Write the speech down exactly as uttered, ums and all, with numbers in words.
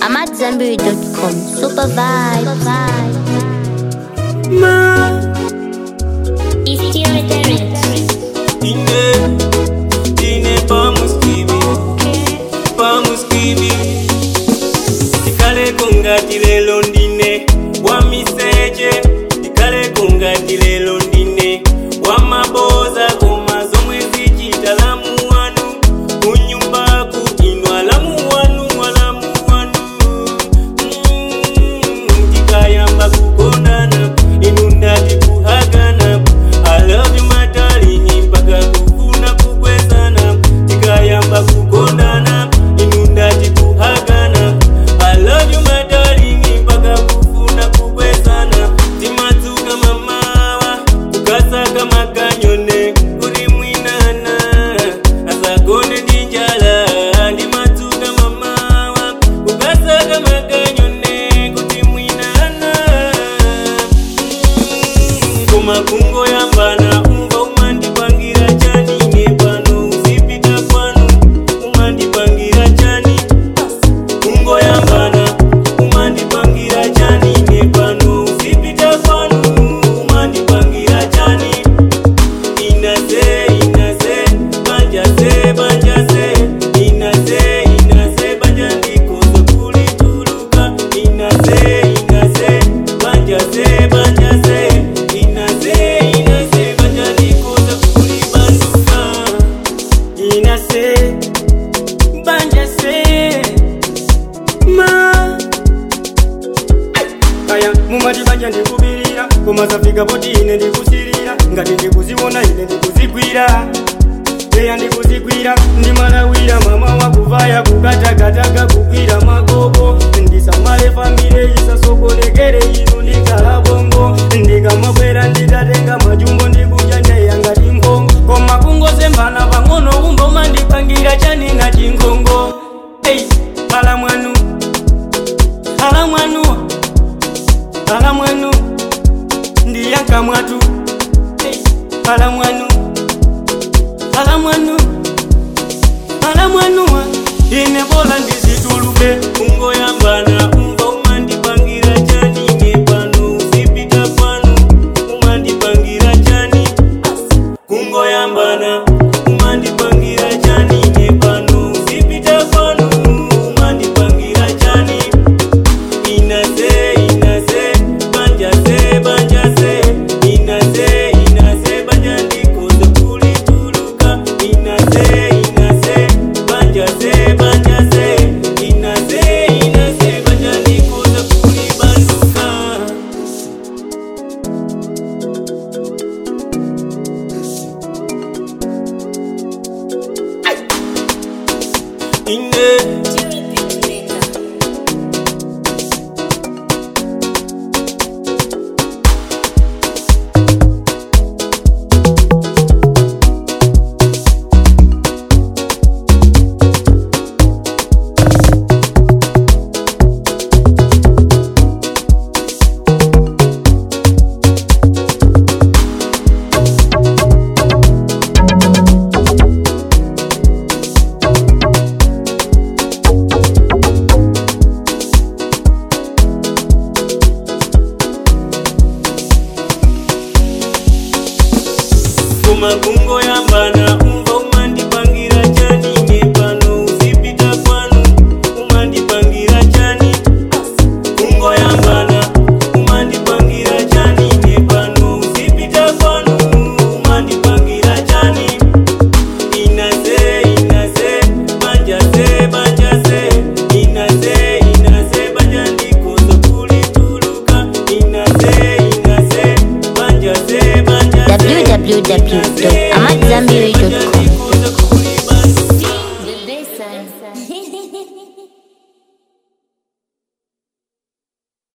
I'm at Zambiri dot com. Super vibe. Ma It's your talent. Dine Dine pamuskibi Pamuskibi Tikale kungati lelo ndine Wamiseje Tikale kungati lelo ndine Wamaboza koma zomwe zichitalamu wanu Kunyumba kutinwa lamu wanu walamu wanu mm, Tikayamba kukondana Inundati kuhagana I love you my darling mpaka kufuna kukwezana Tikayamba kukondana Inundati kuhagana I love you my darling mpaka kufuna kukwezana Timatuka mamawa Kukasa kama kanyone Kuri mwinana Asagone ndinjala Timatuka mamawa Kukasa kama kanyone Kuti mwinana mm, Kuma kungo yambana Umba umandipangira chani Ngepano usipita kwanu Umandipangira chani Kungo yambana Umandipangira chani Ngepano usipita kwanu Umandipangira chani Inase, inase Banjase, banjase Inase, inase Banjandikoza kulituluka Inase, inase Banjase, banjase Inase, inase Banjandikoza kulibanduka Inase Banjase Ma Kaya mumati banja ndikubirira Komazafika poti ine ndikusirira Ngati ndikuziwona ine ndikuzigwira Eya ndikuzigwira Ndimalawira mama wakuvaya kukatakataka kugwira magogo Ndisamale famile isasokonekere ino ndikala bongo Ndikamabwera nditatenga majumbo ndikujanja yanga tingongo Koma kungozembana pang'ono umbo mandipangira chani na chingongo Hey, ala mwanu Ala mwanu Ala mwanu Ndiyanka mwatu Hey, ala mwanu Ala mwanu Ala mwanu Ine bola ndizitulube Kungo yambana Umba umandipangira chani Ngepano usipita kwanu Umandipangira chani Kungo yambana Umandipangira chani Ngepano usipita kwanu Umandipangira chani Inase, inase Banjase, banjase Inase, inase Banjandikoza kulituluka Inase, inase Banjase, banjase Inase, inase Banjandikoza kulibanduka Ine Kungo yambana umva umandipangira chani Ngepano usipita kwanu umandipangira chani Kungo yambana umandipangira chani Ngepano usipita kwanu umandipangira chani Inase, inase Banjase, banjase Inase, inase Banjandikoza kulituluka Inase, inase Banjase, banjase w w w dot amat zambiri